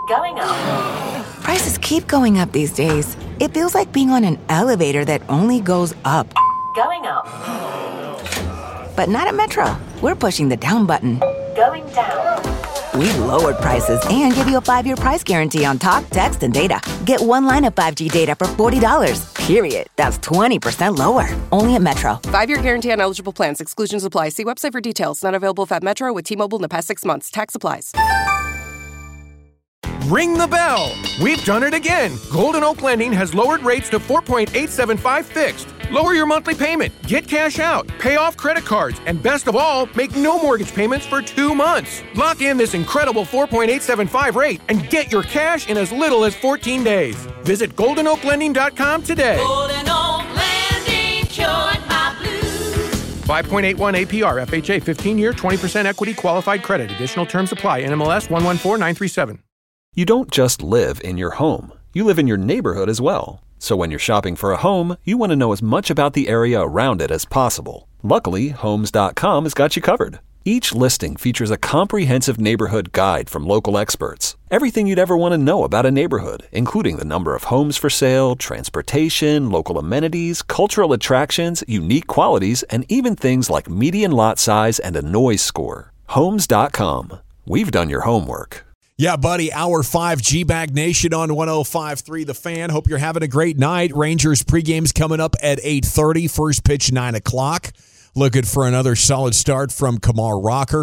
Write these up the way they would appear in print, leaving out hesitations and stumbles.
Going up. Prices keep going up these days. It feels like being on an elevator that only goes up. Going up. But not at Metro. We're pushing the down button. Going down. We've lowered prices and give you a 5-year price guarantee on talk, text, and data. Get one line of 5G data for $40, period. That's 20% lower. Only at Metro. 5-year guarantee on eligible plans. Exclusions apply. See website for details. Not available at Metro with T-Mobile in the past 6 months. Tax applies. Ring the bell. We've done it again. Golden Oak Lending has lowered rates to 4.875 fixed. Lower your monthly payment, get cash out, pay off credit cards, and best of all, make no mortgage payments for 2 months. Lock in this incredible 4.875 rate and get your cash in as little as 14 days. Visit GoldenOakLending.com today. Golden Oak Lending cured my blues. 5.81 APR, FHA, 15-year, 20% equity qualified credit. Additional terms apply. NMLS 114937. You don't just live in your home. You live in your neighborhood as well. So when you're shopping for a home, you want to know as much about the area around it as possible. Luckily, Homes.com has got you covered. Each listing features a comprehensive neighborhood guide from local experts. Everything you'd ever want to know about a neighborhood, including the number of homes for sale, transportation, local amenities, cultural attractions, unique qualities, and even things like median lot size and a noise score. Homes.com. We've done your homework. Yeah, buddy, Hour 5 G-Bag Nation on 105.3 The Fan. Hope you're having a great night. Rangers pregame's coming up at 8:30. First pitch, 9 o'clock. Looking for another solid start from Kumar Rocker.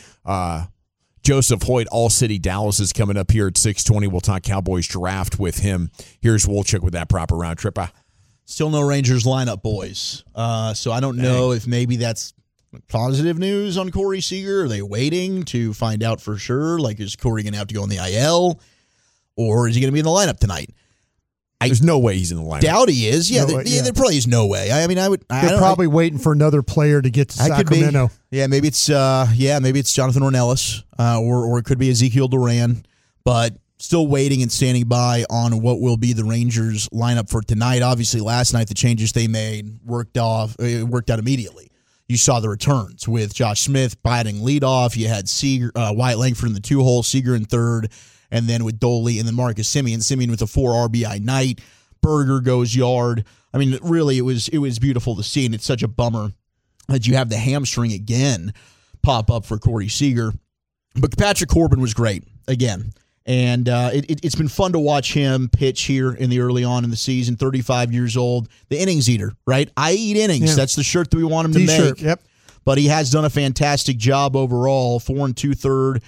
Joseph Hoyt, All-City Dallas is coming up here at 6:20. We'll talk Cowboys draft with him. Here's Wolchuk with that proper round trip. Still no Rangers lineup, boys. So I don't know if maybe that's positive news on Corey Seager. Are they waiting to find out for sure? Like, is Corey going to have to go on the IL? Or is he going to be in the lineup tonight? There's no way he's in the lineup. Doubt he is. Yeah, there probably is no way. I mean, They're probably waiting for another player to get to Sacramento. Yeah, maybe it's Jonathan Ornelas, or it could be Ezekiel Duran, but still waiting and standing by on what will be the Rangers lineup for tonight. Obviously, last night the changes they made worked out immediately. You saw the returns with Josh Smith batting leadoff. You had Seager, Wyatt Langford in the 2-hole, Seager in third, and then with Doley and then Marcus Semien. Semien with a 4 RBI night. Berger goes yard. I mean, really, it was beautiful to see, and it's such a bummer that you have the hamstring again pop up for Corey Seager. But Patrick Corbin was great again. And it's been fun to watch him pitch here in the early on in the season. 35 years old, the innings eater, right? I eat innings. Yeah. That's the shirt that we want him to make. Yep. But he has done a fantastic job overall. 4 2/3.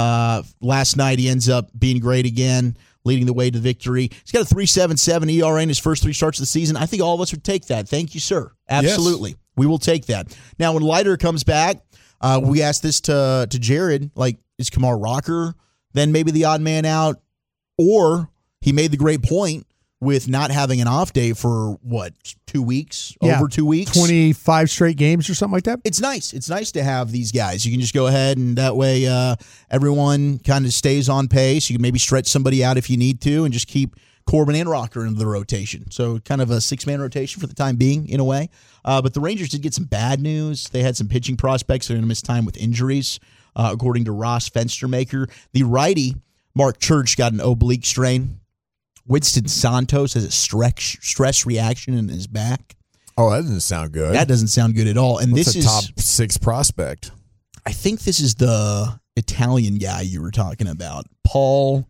Last night he ends up being great again, leading the way to victory. He's got a 3.77 ERA in his first 3 starts of the season. I think all of us would take that. Thank you, sir. Absolutely, yes. We will take that. Now, when Leiter comes back, we asked this to Jared. Like, is Kumar Rocker then maybe the odd man out? Or he made the great point with not having an off day for, 2 weeks? Yeah, over 2 weeks? 25 straight games or something like that? It's nice. It's nice to have these guys. You can just go ahead, and that way everyone kind of stays on pace. You can maybe stretch somebody out if you need to and just keep Corbin and Rocker into the rotation. So kind of a 6-man rotation for the time being, in a way. But the Rangers did get some bad news. They had some pitching prospects that are going to miss time with injuries. According to Ross Fenstermaker, the righty, Mark Church, got an oblique strain. Winston Santos has a stress reaction in his back. Oh, that doesn't sound good. That doesn't sound good at all. And What's this is top 6 prospect. I think this is the Italian guy you were talking about, Paul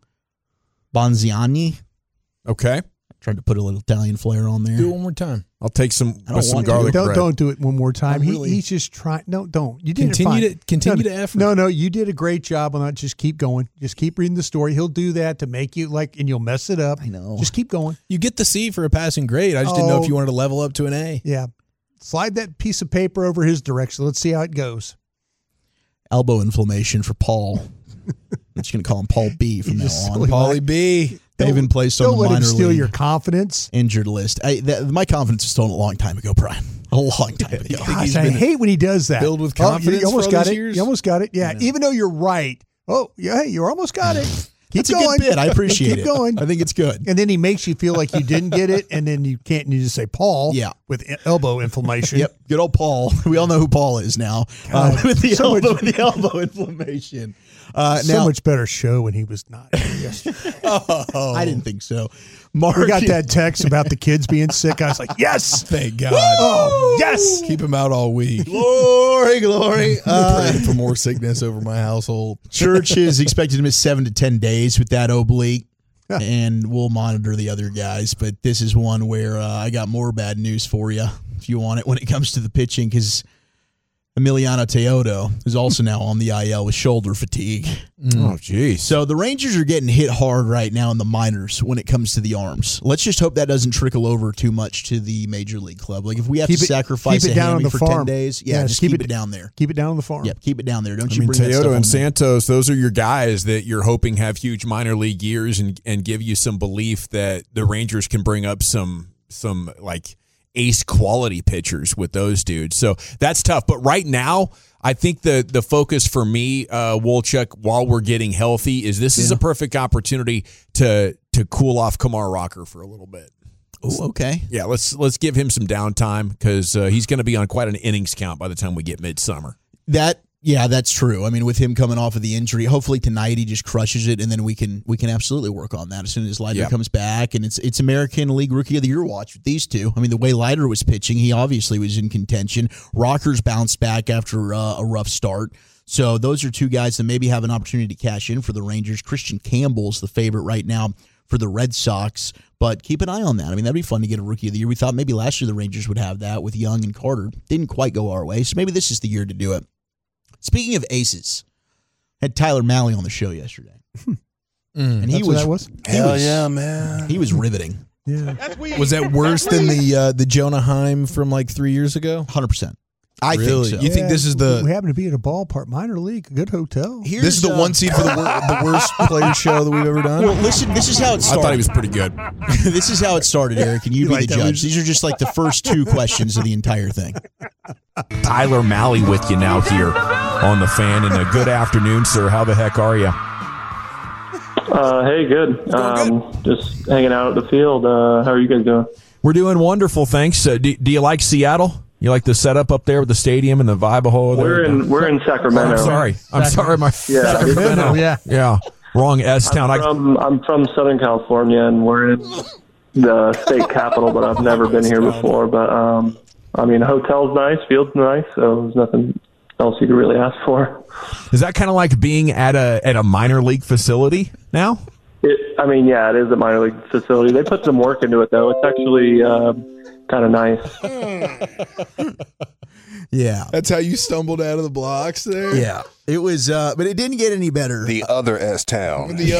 Bonziani. Okay. Tried to put a little Italian flair on there. Do it one more time. I'll take some garlic bread. Don't do it one more time. He's just trying. No, don't. You did Continue to effort. No, you did a great job on that. Just keep going. Just keep reading the story. He'll do that to make you and you'll mess it up. I know. Just keep going. You get the C for a passing grade. I just didn't know if you wanted to level up to an A. Yeah. Slide that piece of paper over his direction. Let's see how it goes. Elbow inflammation for Paul. I'm just going to call him Paul B from now on. Paulie B. They even placed on the minor league. Don't let him steal your confidence. Injured list. My confidence was stolen a long time ago, Brian. A long time ago. Gosh, I hate when he does that. Filled with confidence. You almost for all got those it. years? You almost got it. Yeah, even though you're right. Oh, yeah, hey, you almost got it. Keep That's going. a good bit. I appreciate Keep going. I think it's good. And then he makes you feel like you didn't get it, and then you can't. And you just say Paul. Yeah. With elbow inflammation. Yep. Good old Paul. We all know who Paul is now. With the elbow inflammation. So much better show when he was not here yesterday. I didn't think so. We got that text about the kids being sick. I was like, yes. Thank God. Oh, yes. Keep him out all week. Glory. Praying for more sickness over my household. Church is expected to miss 7 to 10 days with that oblique, and we'll monitor the other guys. But this is one where I got more bad news for you, if you want it, when it comes to the pitching, because Emiliano Teodo is also now on the IL with shoulder fatigue. Oh, geez. So the Rangers are getting hit hard right now in the minors when it comes to the arms. Let's just hope that doesn't trickle over too much to the major league club. Like if we have to sacrifice a hammy for 10 days, just keep it down there. Keep it down on the farm. Yep, keep it down there. Don't I you mean, bring that stuff Teodo on and there. Santos, those are your guys that you're hoping have huge minor league years and give you some belief that the Rangers can bring up some like ace quality pitchers with those dudes. So that's tough. But right now, I think the focus for me, Wolchuk, while we're getting healthy, is this is a perfect opportunity to cool off Kumar Rocker for a little bit. Oh, okay. Yeah, let's give him some downtime because he's going to be on quite an innings count by the time we get midsummer. Yeah, that's true. I mean, with him coming off of the injury, hopefully tonight he just crushes it, and then we can absolutely work on that as soon as Leiter comes back. And it's American League Rookie of the Year watch with these two. I mean, the way Leiter was pitching, he obviously was in contention. Rocker's bounced back after a rough start. So those are two guys that maybe have an opportunity to cash in for the Rangers. Christian Campbell's the favorite right now for the Red Sox, but keep an eye on that. I mean, that'd be fun to get a Rookie of the Year. We thought maybe last year the Rangers would have that with Young and Carter. Didn't quite go our way, so maybe this is the year to do it. Speaking of aces, had Tyler Malley on the show yesterday, and he was Hell yeah, man. He was riveting. Yeah, Was that worse than the Jonah Heim from like 3 years ago? 100%. I Really? think so. You think this is we the happen to be at a ballpark, minor league, a good hotel. this is the one seed for the worst player show that we've ever done? Well, listen, this is how it I started. thought he was pretty good. This is how it started, Eric, and you be like the that judge. These are just like the first two questions of the entire thing. Tyler Malley with you now here on The Fan. And a good afternoon, sir. How the heck are you? Hey, good. Just hanging out at the field. How are you guys doing? We're doing wonderful, thanks. Do you like Seattle? You like the setup up there with the stadium and the Vibe-a-hole there? We're in Sacramento. I'm sorry. Sacramento, Yeah. Wrong S-town. I'm from Southern California, and we're in the state capital, but I've never been here before. But, I mean, hotel's nice, field's nice, so there's nothing else you could really ask for. Is that kind of like being at a minor league facility now? It is a minor league facility. They put some work into it, though. It's actually kind of nice. Yeah. That's how you stumbled out of the blocks there? Yeah. It was, but it didn't get any better. The other S-Town. The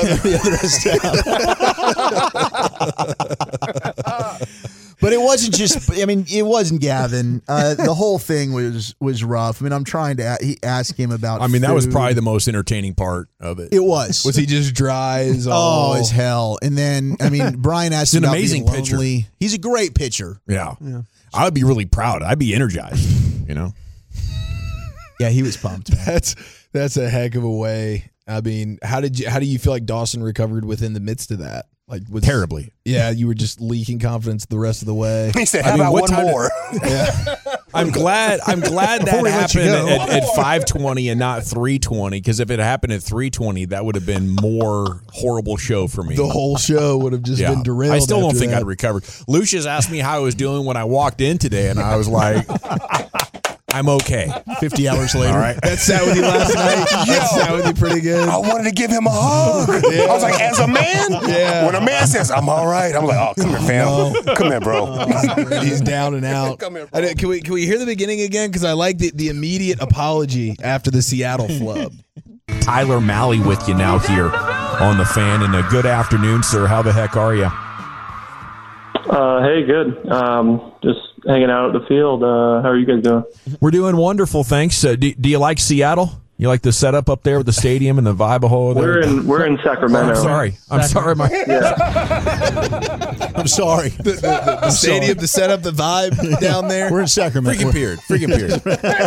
other S-Town. But it wasn't just, it wasn't Gavin. The whole thing was rough. I mean, I'm trying to ask him about that was food. probably the most entertaining part of it. It was. Was he just dry as all? Oh, as hell. And then, Brian asked He's him an about amazing being pitcher. lonely. He's a great pitcher. Yeah. I would be really proud. I'd be energized, Yeah, he was pumped, man. That's a heck of a way. I mean, how do you feel like Dawson recovered within the midst of that? Like terribly. Yeah, you were just leaking confidence the rest of the way. He said, "How about one more?" I'm glad that happened at 5:20 and not 3:20, because if it happened at 3:20, that would have been more horrible show for me. The whole show would have just been derailed. I still don't after think that. I'd recovered. Lucius asked me how I was doing when I walked in today, and I was like, I'm okay. 50 hours later. All right. That sat with you last night. That sat with you pretty good. I wanted to give him a hug. I was like, as a man? Yeah. When a man says, I'm all right, I'm like, oh, come here, fam. Come here, bro. He's down and out. Come here, bro. Can we hear the beginning again? Because I like the immediate apology after the Seattle flub. Tyler Malley with you now here on The Fan. And a good afternoon, sir. How the heck are you? Hey, good. Just hanging out at the field. How are you guys doing? We're doing wonderful, thanks. Do you like Seattle? You like the setup up there with the stadium and the Vibe-a-hole there? We're in Sacramento. I'm sorry. I'm sorry. The stadium, to set up the vibe down there. We're in Sacramento. Freaking Peard.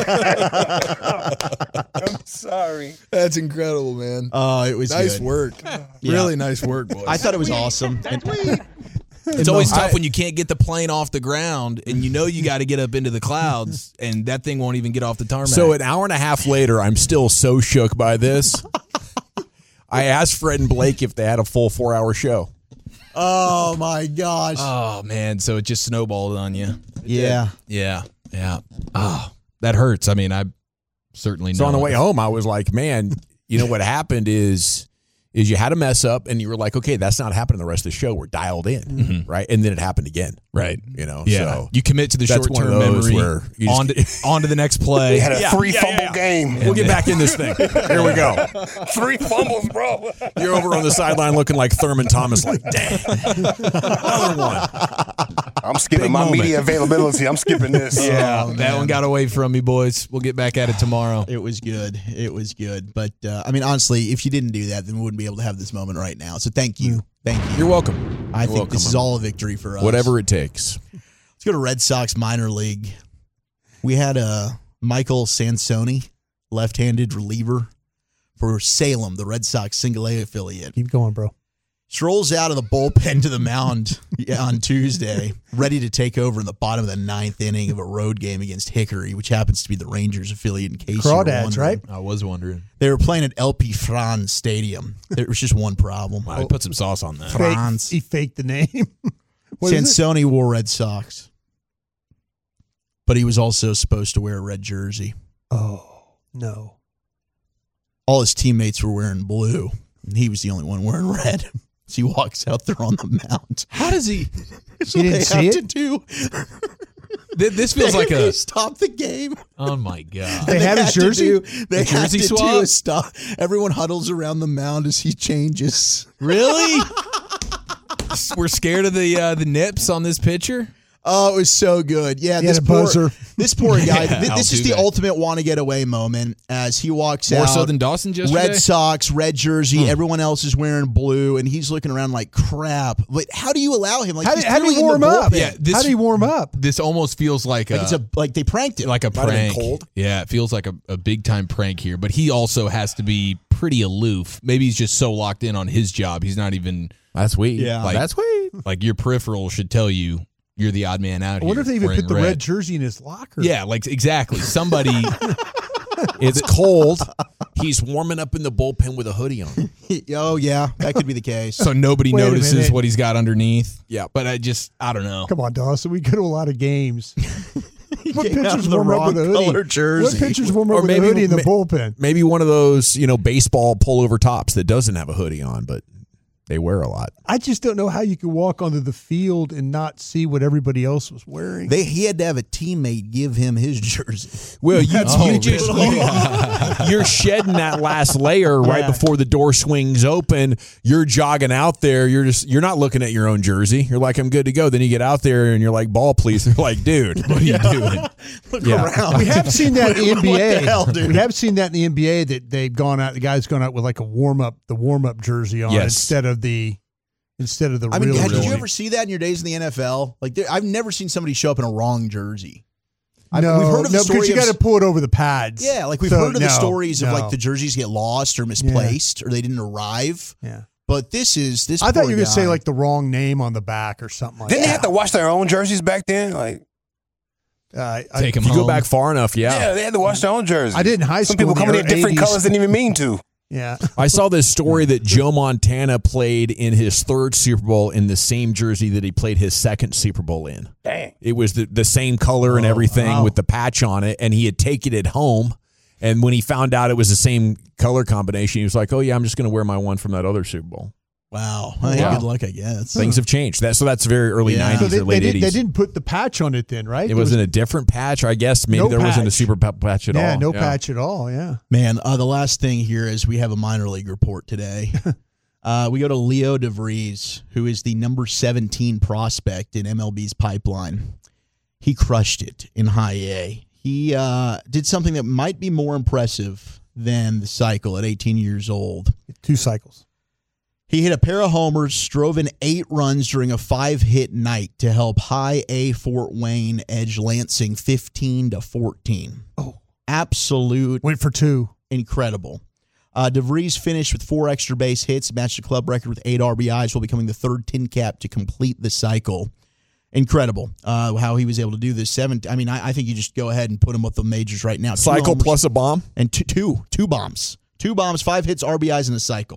I'm sorry. That's incredible, man. Oh, it was nice good. work. Really nice work, boys. I thought it was awesome. It's always tough when you can't get the plane off the ground and you got to get up into the clouds and that thing won't even get off the tarmac. So an hour and a half later, I'm still so shook by this. I asked Fred and Blake if they had a full 4-hour show. Oh, my gosh. Oh, man. So it just snowballed on you. Yeah. Yeah. Oh, that hurts. I mean, I certainly know. So on the way home, I was like, man, you know what happened is you had a mess up and you were like, okay, that's not happening the rest of the show. We're dialed in, right? And then it happened again. Right. You know, Yeah. so You commit to the that's short-term one of those memory where you just- on to the next play. They had a 3-fumble game. We'll get back in this thing. Here we go. 3 fumbles, bro. You're over on the sideline looking like Thurman Thomas, like, dang. Another one. I'm skipping Big my moment. media availability. I'm skipping this. Yeah, that one got away from me, boys. We'll get back at it tomorrow. It was good. It was good. But, I mean, honestly, if you didn't do that, then we wouldn't be able to have this moment right now. So thank you. Thank you. You're welcome. I think this is all a victory for us. Whatever it takes. Let's go to Red Sox minor league. We had Michael Sansoni, left-handed reliever for Salem, the Red Sox single-A affiliate. Keep going, bro. Strolls out of the bullpen to the mound on Tuesday, ready to take over in the bottom of the 9th inning of a road game against Hickory, which happens to be the Rangers affiliate in case you were Crawdads, wondering. right? I was wondering. They were playing at LP Franz Stadium. There was just one problem. I put some sauce on that. Franz. He faked the name. What is it? Sansoni wore Red Sox, but he was also supposed to wear a red jersey. Oh, no. All his teammates were wearing blue, and he was the only one wearing red. So he walks out there on the mound. How does he? So He didn't they see have it? to do. This feels like They a. stop the game. Oh my god! They had his to jersey? do- They A had jersey to do swap? a stop. Everyone huddles around the mound as he changes. Really? We're scared of the nips on this pitcher. Oh, it was so good. Yeah, He had a buzzer. This poor guy. Yeah, This is the Altuve. ultimate want to get away moment as he walks out. More so than Dawson yesterday. Red Sox, red jersey. Everyone else is wearing blue, and he's looking around like crap. But how do you allow him? Like How he's did he clearly in warm the up? bullpen. Yeah, How did he warm up? This almost feels like like they pranked him. like a Might have been prank. cold. Yeah, it feels like a big time prank here. But he also has to be pretty aloof. Maybe he's just so locked in on his job. He's not even That's sweet. Yeah. like That's sweet. like your peripheral should tell you you're the odd man out I here. wonder if they even wearing put the red jersey in his locker. Yeah, like exactly. Somebody. It's cold. He's warming up in the bullpen with a hoodie on. Oh yeah, that could be the case. So nobody Wait a notices minute. what he's got underneath. Yeah. But I don't know. Come on, Dawson. We go to a lot of games. What came out pitchers in the warm up with a wrong hoodie? color jersey. What pitchers warm up Or with a maybe- hoodie in the ma- bullpen? Maybe one of those, baseball pullover tops that doesn't have a hoodie on, but they wear a lot. I just don't know how you could walk onto the field and not see what everybody else was wearing. He had to have a teammate give him his jersey. Well, you're shedding that last layer right Yeah. before the door swings open. You're jogging out there. You're not looking at your own jersey. You're like, I'm good to go. Then you get out there and you're like, ball, please. They're like, dude, what are you doing? Look Yeah. around. We have seen that in the NBA. What the hell, dude? We have seen that in the NBA that they've gone out. The guy's gone out with like the warm up jersey on Yes. instead of the I mean, real did jersey. you ever see that in your days in the NFL? Like, I've never seen somebody show up in a wrong jersey. No, we've heard of the no, story because you of- got to pull it over the pads. Yeah, like we've So, heard of the no, stories of no. like the jerseys get lost or misplaced or they didn't arrive. Yeah. But this. I thought poor you were going to say guy. like the wrong name on the back or something like Didn't that. they have to wash their own jerseys back then? Like, Take him If you go home. back far enough, yeah, they had to wash their own jerseys. I did in high Some school people in the coming in different 80s. colors didn't even mean to. Yeah. I saw this story that Joe Montana played in his third Super Bowl in the same jersey that he played his second Super Bowl in. Dang. It was the same color and everything wow. with the patch on it, and he had taken it home. And when he found out it was the same color combination, he was like, "Oh yeah, I'm just going to wear my one from that other Super Bowl." Wow. Well, Yeah. good luck, I guess. Things have changed. So that's very early Yeah. 90s So they, or late they 80s. didn't put the patch on it then, right? It wasn't a different patch, I guess. Maybe No there wasn't a patch. super patch at all. Yeah, no patch at all. Yeah. Man, the last thing here is we have a minor league report today. We go to Leo DeVries, who is the number 17 prospect in MLB's pipeline. He crushed it in high A. He did something that might be more impressive than the cycle at 18 years old. 2 cycles. He hit a pair of homers, drove in 8 runs during a 5-hit night to help High A Fort Wayne edge Lansing 15-14. Oh. Absolute. Went for 2. Incredible. DeVries finished with 4 extra base hits, matched the club record with 8 RBIs while becoming the third tin cap to complete the cycle. Incredible how he was able to do this. I think you just go ahead and put him with the majors right now. 2 Cycle homers plus a bomb? and two bombs. 2 bombs, 5 hits, RBIs in a cycle.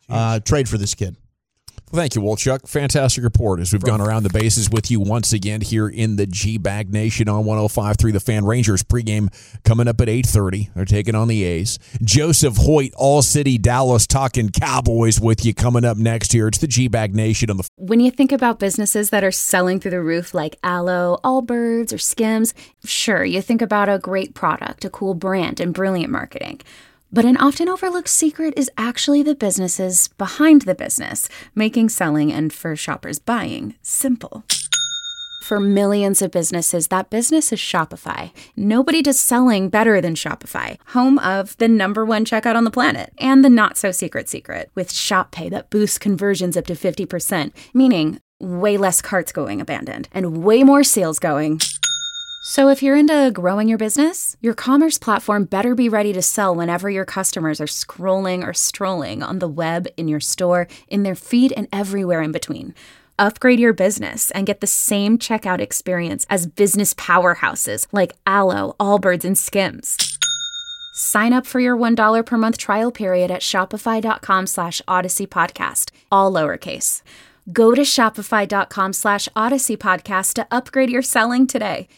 trade for this kid. Well, thank you, Wolchuk. Fantastic report as we've gone around the bases with you once again here in the G-Bag Nation on 105.3 The Fan. Rangers pregame coming up at 8:30. They're taking on the A's. Joseph Hoyt, All City Dallas, talking Cowboys with you coming up next here. It's the G-Bag Nation on the. When you think about businesses that are selling through the roof like Aloe, Allbirds, or Skims, sure, you think about a great product, a cool brand, and brilliant marketing. But an often overlooked secret is actually the businesses behind the business, making selling and for shoppers buying simple. For millions of businesses, that business is Shopify. Nobody does selling better than Shopify, home of the #1 checkout on the planet and the not-so-secret secret with Shop Pay that boosts conversions up to 50%, meaning way less carts going abandoned and way more sales going. So if you're into growing your business, your commerce platform better be ready to sell whenever your customers are scrolling or strolling on the web, in your store, in their feed, and everywhere in between. Upgrade your business and get the same checkout experience as business powerhouses like Aloe, Allbirds, and Skims. Sign up for your $1 per month trial period at shopify.com/Odyssey Podcast, all lowercase. Go to shopify.com/Odyssey Podcast to upgrade your selling today.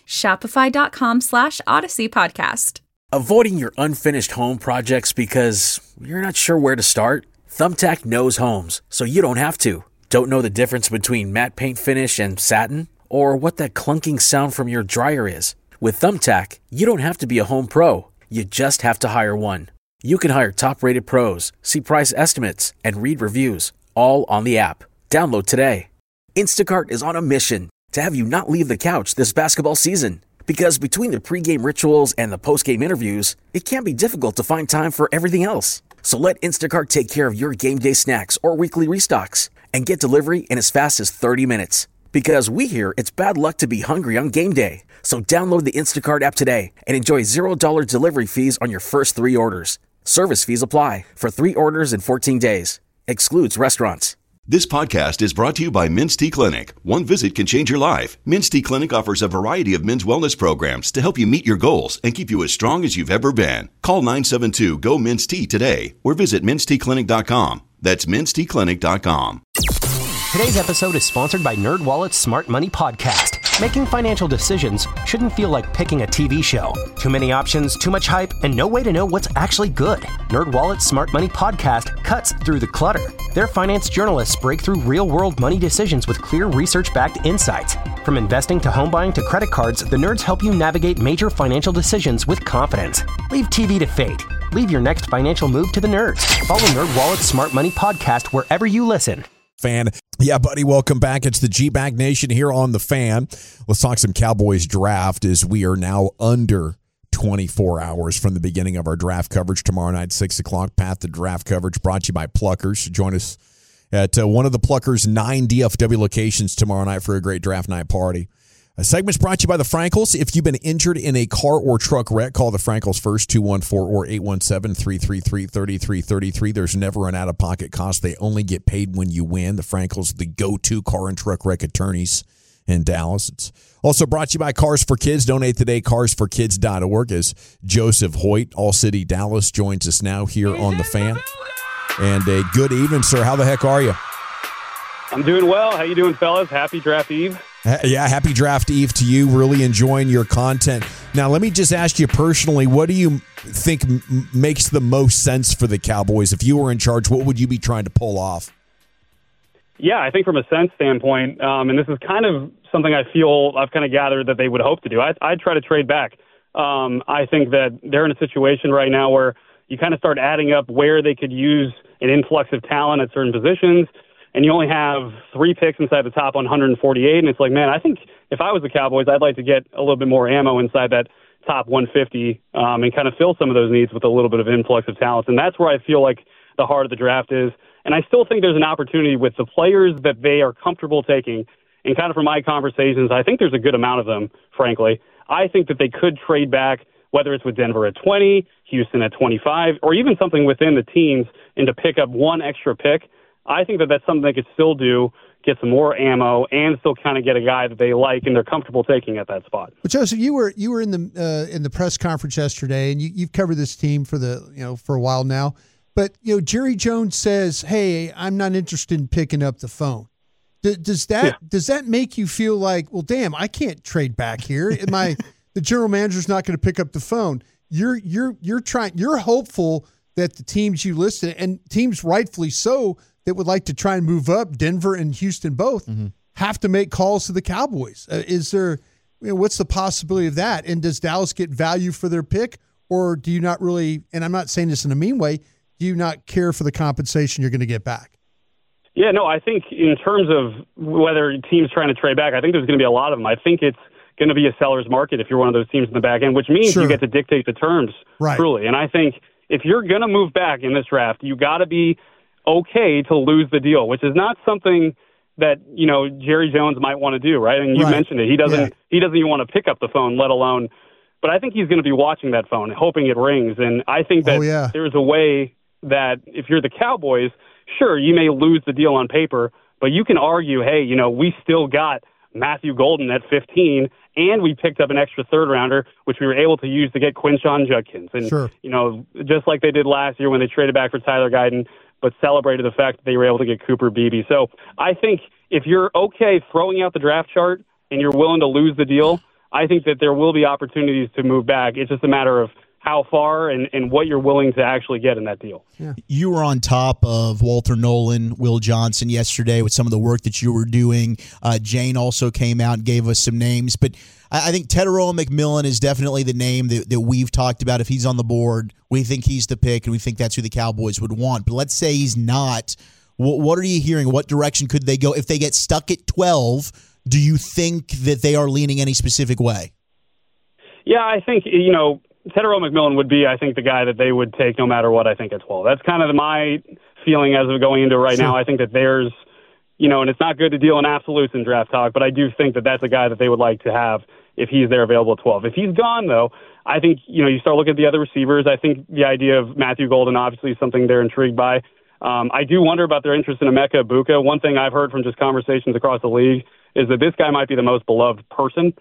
Shopify.com/Odyssey Podcast. Avoiding your unfinished home projects because you're not sure where to start? Thumbtack knows homes, so you don't have to. Don't know the difference between matte paint finish and satin? Or what that clunking sound from your dryer is? With Thumbtack, you don't have to be a home pro. You just have to hire one. You can hire top-rated pros, see price estimates, and read reviews, all on the app. Download today. Instacart is on a mission to have you not leave the couch this basketball season. Because between the pregame rituals and the postgame interviews, it can be difficult to find time for everything else. So let Instacart take care of your game day snacks or weekly restocks and get delivery in as fast as 30 minutes. Because we hear it's bad luck to be hungry on game day. So download the Instacart app today and enjoy $0 delivery fees on your first 3 orders. Service fees apply for 3 orders in 14 days. Excludes restaurants. This podcast is brought to you by Men's Tea Clinic. One visit can change your life. Men's Tea Clinic offers a variety of men's wellness programs to help you meet your goals and keep you as strong as you've ever been. Call 972-GO-MEN'S Tea today or visit mensteaclinic.com. That's mensteaclinic.com. Today's episode is sponsored by NerdWallet's Smart Money Podcast. Making financial decisions shouldn't feel like picking a TV show. Too many options, too much hype, and no way to know what's actually good. NerdWallet's Smart Money Podcast cuts through the clutter. Their finance journalists break through real-world money decisions with clear research-backed insights. From investing to home buying to credit cards, the nerds help you navigate major financial decisions with confidence. Leave TV to fate. Leave your next financial move to the nerds. Follow NerdWallet's Smart Money Podcast wherever you listen. Fan. Yeah, buddy, welcome back. It's the G-Bag Nation here on The Fan. Let's talk some Cowboys draft as we are now under 24 hours from the beginning of our draft coverage tomorrow night, 6 o'clock. Path to Draft coverage brought to you by Pluckers. Join us at one of the Pluckers' 9 DFW locations tomorrow night for a great draft night party. A segment's brought to you by the Frankels. If you've been injured in a car or truck wreck, call the Frankels first, 214 or 817-333-3333. There's never an out-of-pocket cost. They only get paid when you win. The Frankels, the go-to car and truck wreck attorneys in Dallas. It's also brought to you by Cars for Kids. Donate today, carsforkids.org, as Joseph Hoyt, All City Dallas, joins us now here on The Fan. And a good evening, sir. How the heck are you? I'm doing well. How you doing, fellas? Happy Draft Eve. Yeah, happy Draft Eve to you. Really enjoying your content. Now, let me just ask you personally, what do you think makes the most sense for the Cowboys? If you were in charge, what would you be trying to pull off? Yeah, I think from a sense standpoint, and this is kind of something I feel I've kind of gathered that they would hope to do, I'd try to trade back. I think that they're in a situation right now where you kind of start adding up where they could use an influx of talent at certain positions, and you only have 3 picks inside the top 148, and it's like, man, I think if I was the Cowboys, I'd like to get a little bit more ammo inside that top 150 and kind of fill some of those needs with a little bit of influx of talent. And that's where I feel like the heart of the draft is. And I still think there's an opportunity with the players that they are comfortable taking. And kind of from my conversations, I think there's a good amount of them, frankly. I think that they could trade back, whether it's with Denver at 20, Houston at 25, or even something within the teams, and to pick up 1 extra pick. I think that that's something they could still do, get some more ammo, and still kind of get a guy that they like and they're comfortable taking at that spot. But Joseph, you were in the press conference yesterday, and you've covered this team for a while now. But, Jerry Jones says, hey, I'm not interested in picking up the phone. Does that make you feel like, well, damn, I can't trade back here? The general manager's not going to pick up the phone. You're hopeful that the teams you listed, and teams rightfully so, that would like to try and move up, Denver and Houston both, have to make calls to the Cowboys. Is there, what's the possibility of that? And does Dallas get value for their pick, or do you not really, and I'm not saying this in a mean way, do you not care for the compensation you're going to get back? Yeah, no, I think in terms of whether teams trying to trade back, I think there's going to be a lot of them. I think it's going to be a seller's market if you're one of those teams in the back end, which means you get to dictate the terms, truly. And I think if you're going to move back in this draft, you got to be okay to lose the deal, which is not something that, Jerry Jones might want to do, right? And you mentioned it. He doesn't even want to pick up the phone, let alone. But I think he's going to be watching that phone, hoping it rings. And I think that there's a way that if you're the Cowboys, sure, you may lose the deal on paper, but you can argue, hey, we still got Matthew Golden at 15, and we picked up an extra third-rounder, which we were able to use to get Quinshon Judkins. And, just like they did last year when they traded back for Tyler Guyton, but celebrated the fact that they were able to get Cooper Beebe. So I think if you're okay throwing out the draft chart and you're willing to lose the deal, I think that there will be opportunities to move back. It's just a matter of how far and what you're willing to actually get in that deal. Yeah. You were on top of Walter Nolan, Will Johnson yesterday with some of the work that you were doing. Jane also came out and gave us some names. But I think Tetairoa McMillan is definitely the name that we've talked about. If he's on the board, we think he's the pick, and we think that's who the Cowboys would want. But let's say he's not. What are you hearing? What direction could they go? If they get stuck at 12, do you think that they are leaning any specific way? Yeah, I think, Tetairoa McMillan would be, I think, the guy that they would take no matter what, I think, at 12. That's kind of my feeling as we're going into right now. I think that there's, and it's not good to deal in absolutes in draft talk, but I do think that that's a guy that they would like to have if he's there available at 12. If he's gone, though, I think, you start looking at the other receivers. I think the idea of Matthew Golden obviously is something they're intrigued by. I do wonder about their interest in Emeka Egbuka. One thing I've heard from just conversations across the league is that this guy might be the most beloved person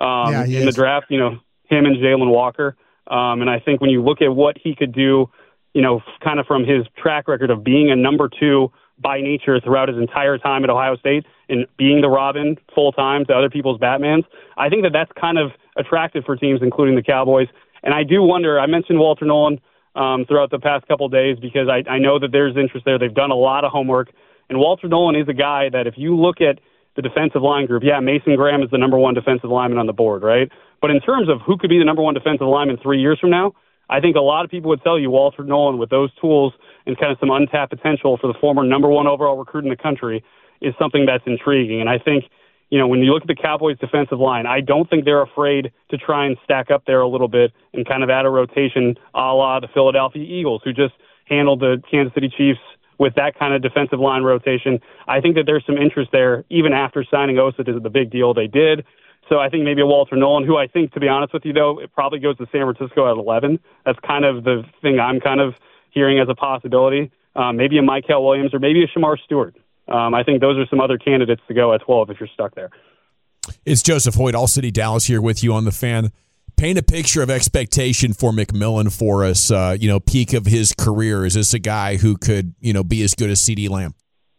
in the draft, him and Jalen Walker. And I think when you look at what he could do, kind of from his track record of being a number 2 by nature throughout his entire time at Ohio State and being the Robin full time to other people's Batmans, I think that that's kind of attractive for teams, including the Cowboys. And I do wonder, I mentioned Walter Nolan throughout the past couple of days because I know that there's interest there. They've done a lot of homework. And Walter Nolan is a guy that if you look at the defensive line group, Mason Graham is the number 1 defensive lineman on the board, right? But in terms of who could be the number 1 defensive lineman 3 years from now, I think a lot of people would tell you Walter Nolan, with those tools and kind of some untapped potential for the former number 1 overall recruit in the country, is something that's intriguing. And I think, when you look at the Cowboys' defensive line, I don't think they're afraid to try and stack up there a little bit and kind of add a rotation a la the Philadelphia Eagles, who just handled the Kansas City Chiefs with that kind of defensive line rotation. I think that there's some interest there, even after signing Osa to the big deal they did. So I think maybe a Walter Nolan, who I think, to be honest with you, though, it probably goes to San Francisco at 11. That's kind of the thing I'm kind of hearing as a possibility. Maybe a Mykel Williams or maybe a Shamar Stewart. I think those are some other candidates to go at 12 if you're stuck there. It's Joseph Hoyt, All City Dallas, here with you on The Fan. Paint a picture of expectation for McMillan for us, peak of his career. Is this a guy who could, be as good as CeeDee Lamb?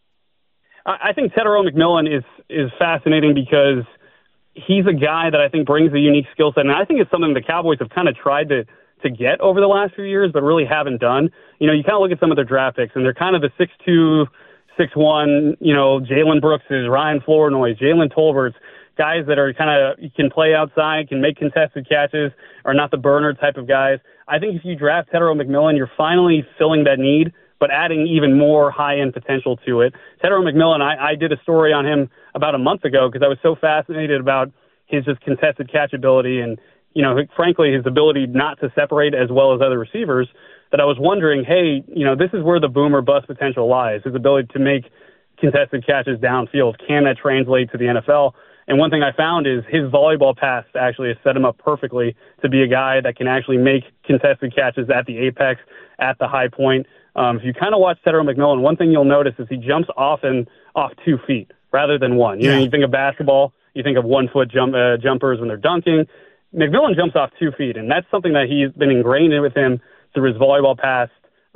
I think Tetairoa McMillan is fascinating because he's a guy that I think brings a unique skill set, and I think it's something the Cowboys have kind of tried to get over the last few years, but really haven't done. You kind of look at some of their draft picks, and they're kind of the 6'2", 6'1", Jalen Brookses, Ryan Flournoy, Jalen Tolberts, guys that are kind of can play outside, can make contested catches, are not the burner type of guys. I think if you draft Tetairoa McMillan, you're finally filling that need, but adding even more high-end potential to it. Tetairoa McMillan, I did a story on him about a month ago because I was so fascinated about his just contested catch ability and, frankly, his ability not to separate as well as other receivers, that I was wondering, hey, this is where the boom or bust potential lies, his ability to make contested catches downfield. Can that translate to the NFL? And one thing I found is his volleyball pass actually has set him up perfectly to be a guy that can actually make contested catches at the apex, at the high point. If you kind of watch Tetairoa McMillan, one thing you'll notice is he jumps often off 2 feet rather than one. You think of basketball, you think of 1 foot jumpers when they're dunking. McMillan jumps off 2 feet, and that's something that he's been ingrained in with him through his volleyball pass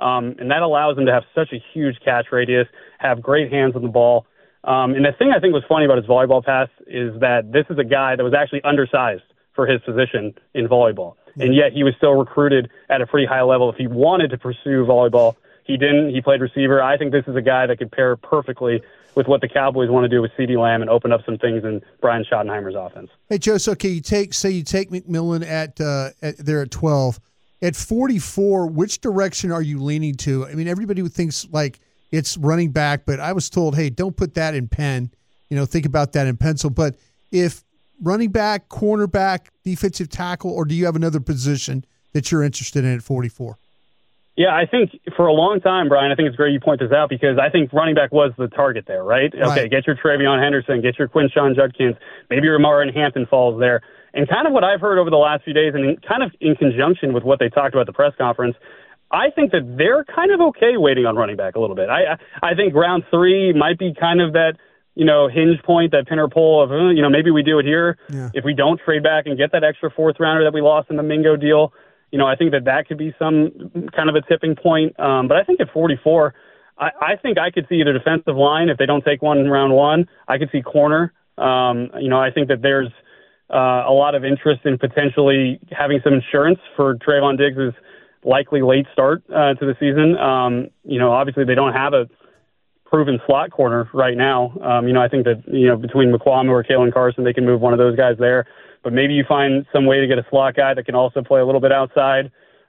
And that allows him to have such a huge catch radius, have great hands on the ball. And the thing I think was funny about his volleyball pass is that this is a guy that was actually undersized for his position in volleyball. And yet he was still recruited at a pretty high level. If he wanted to pursue volleyball, he didn't. He played receiver. I think this is a guy that could pair perfectly with what the Cowboys want to do with CeeDee Lamb and open up some things in Brian Schottenheimer's offense. Hey, Joe, so okay, you take McMillan at there at 12. At 44, which direction are you leaning to? I mean, everybody thinks like it's running back, but I was told, hey, don't put that in pen. Think about that in pencil. But if running back, cornerback, defensive tackle, or do you have another position that you're interested in at 44? Yeah, I think for a long time, Brian, I think it's great you point this out because I think running back was the target there, right? Okay, get your Travion Henderson, get your Quinshon Judkins, maybe your Martin Hampton falls there. And kind of what I've heard over the last few days, and kind of in conjunction with what they talked about at the press conference, I think that they're kind of okay waiting on running back a little bit. I think round 3 might be kind of that, hinge point, that pin or pull of, maybe we do it here. Yeah. If we don't trade back and get that extra 4th rounder that we lost in the Mingo deal, I think that could be some kind of a tipping point. But I think at 44, I think I could see either defensive line if they don't take one in round 1. I could see corner. I think that there's a lot of interest in potentially having some insurance for Trayvon Diggs' likely late start to the season. Obviously they don't have a proven slot corner right now. I think that, between McQuamu or Kalen Carson, they can move one of those guys there. But maybe you find some way to get a slot guy that can also play a little bit outside.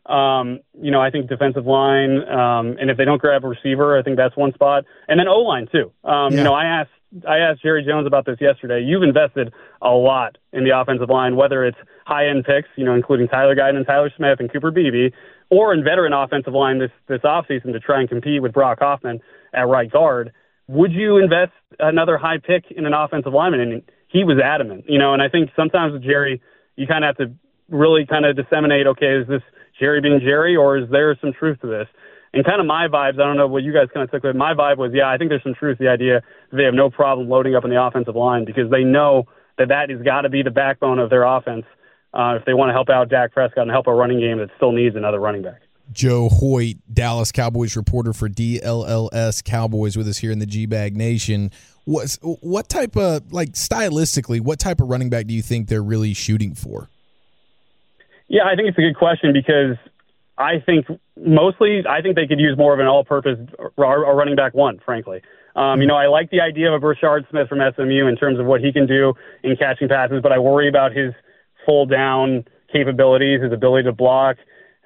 I think defensive line, and if they don't grab a receiver, I think that's one spot. And then O-line too. I asked Jerry Jones about this yesterday. You've invested a lot in the offensive line, whether it's high-end picks, including Tyler Guyton and Tyler Smith and Cooper Beebe, or in veteran offensive line this offseason to try and compete with Brock Hoffman at right guard. Would you invest another high pick in an offensive lineman? And he was adamant, and I think sometimes with Jerry, you kind of have to really kind of disseminate, okay, is this Jerry being Jerry, or is there some truth to this? And kind of my vibes, I don't know what you guys kind of took, but my vibe was, I think there's some truth to the idea that they have no problem loading up on the offensive line because they know that has got to be the backbone of their offense if they want to help out Dak Prescott and help a running game that still needs another running back. Joe Hoyt, Dallas Cowboys reporter for DLLS Cowboys, with us here in the G-Bag Nation. What type of, stylistically, what type of running back do you think they're really shooting for? Yeah, I think it's a good question because I think they could use more of an all-purpose running back one, frankly. I like the idea of a Brashard Smith from SMU in terms of what he can do in catching passes, but I worry about his full down capabilities, his ability to block.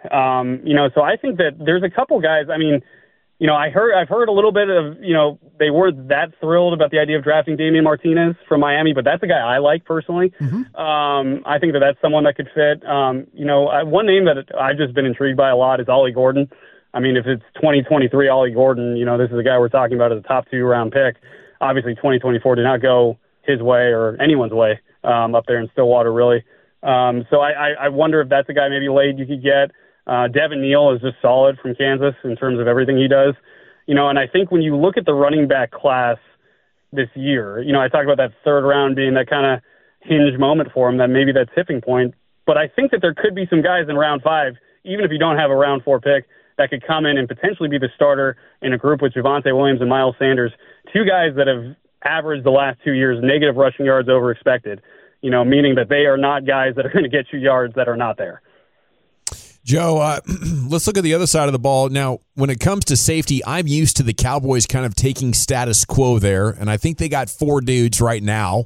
So I think that there's a couple guys. I've heard a little bit of, they weren't that thrilled about the idea of drafting Damian Martinez from Miami, but that's a guy I like personally. Mm-hmm. I think that's someone that could fit. One name that I've just been intrigued by a lot is Ollie Gordon. If it's 2023 Ollie Gordon, this is a guy we're talking about as a top 2 round pick. Obviously 2024 did not go his way or anyone's way up there in Stillwater, really. So I wonder if that's a guy maybe late you could get. Devin Neal is just solid from Kansas in terms of everything he does. And I think when you look at the running back class this year, I talk about that 3rd round being that kind of hinge moment for him, that maybe that tipping point. But I think that there could be some guys in round 5, even if you don't have a round 4 pick, that could come in and potentially be the starter in a group with Javonte Williams and Miles Sanders, 2 guys that have averaged the last 2 years negative rushing yards over expected, meaning that they are not guys that are going to get you yards that are not there. Joe, let's look at the other side of the ball. Now, when it comes to safety, I'm used to the Cowboys kind of taking status quo there, and I think they got 4 dudes right now.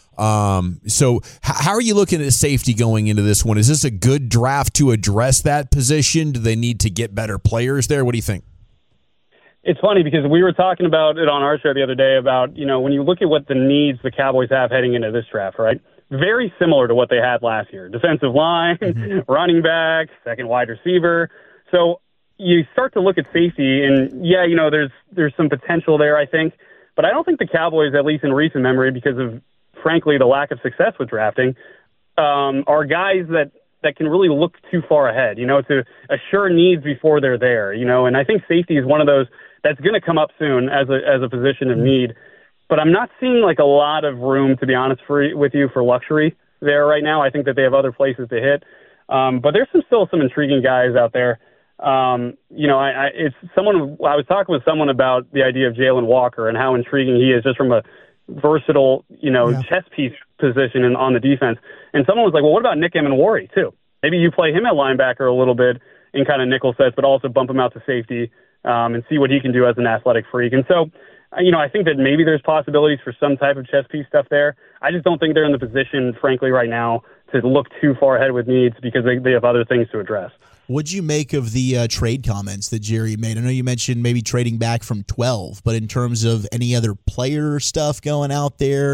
So how are you looking at safety going into this one? Is this a good draft to address that position? Do they need to get better players there? What do you think? It's funny because we were talking about it on our show the other day about, when you look at what the needs the Cowboys have heading into this draft, right? Very similar to what they had last year. Defensive line, running back, second wide receiver. So you start to look at safety, and there's some potential there, I think. But I don't think the Cowboys, at least in recent memory, because of, frankly, the lack of success with drafting, are guys that can really look too far ahead, to assure needs before they're there, And I think safety is one of those that's going to come up soon as a position of need. But I'm not seeing a lot of room, to be honest with you, for luxury there right now. I think that they have other places to hit. But there's still some intriguing guys out there. It's someone. I was talking with someone about the idea of Jalen Walker and how intriguing he is just from a versatile, chess piece position on the defense. And someone was like, well, what about Nick Emanwari too? Maybe you play him at linebacker a little bit in kind of nickel sets, but also bump him out to safety and see what he can do as an athletic freak. And so, I think that maybe there's possibilities for some type of chess piece stuff there. I just don't think they're in the position, frankly, right now to look too far ahead with needs because they have other things to address. What'd you make of the trade comments that Jerry made? I know you mentioned maybe trading back from 12, but in terms of any other player stuff going out there,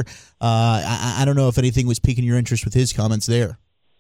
I don't know if anything was piquing your interest with his comments there.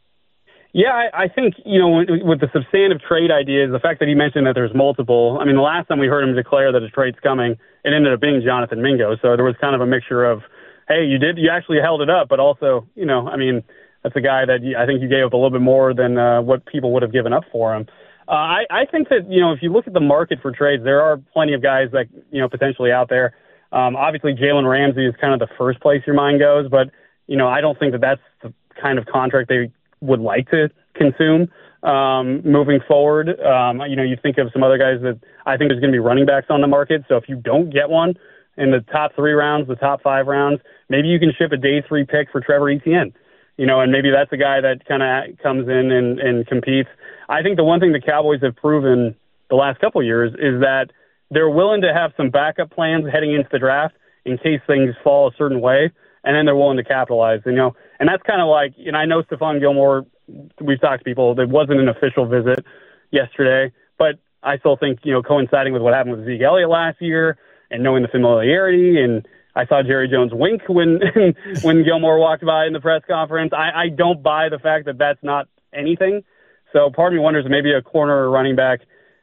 Yeah, I think, with the substantive trade ideas, the fact that he mentioned that there's multiple, the last time we heard him declare that a trade's coming, it ended up being Jonathan Mingo. So there was kind of a mixture of, hey, you actually held it up, but also, that's a guy that I think you gave up a little bit more than what people would have given up for him. I think that, if you look at the market for trades, there are plenty of guys that, potentially out there. Obviously, Jalen Ramsey is kind of the first place your mind goes, but, I don't think that that's the kind of contract they would like to consume moving forward. You think of some other guys that I think there's going to be running backs on the market. So if you don't get one in the top 3 rounds, the top 5 rounds, maybe you can ship a day 3 pick for Trevor Etienne. And maybe that's a guy that kind of comes in and competes. I think the one thing the Cowboys have proven the last couple of years is that they're willing to have some backup plans heading into the draft in case things fall a certain way, and then they're willing to capitalize. And that's kind of like, I know Stephon Gilmore, we've talked to people, there wasn't an official visit yesterday, but I still think, coinciding with what happened with Zeke Elliott last year and knowing the familiarity, and I saw Jerry Jones wink when Gilmore walked by in the press conference. I don't buy the fact that that's not anything. So part of me wonders maybe a corner or running back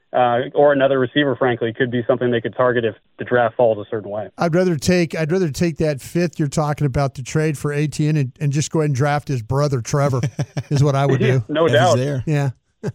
or another receiver, frankly, could be something they could target if the draft falls a certain way. I'd rather take that 5th you're talking about to trade for ATN and just go ahead and draft his brother Trevor is what I would do. No doubt. Yeah.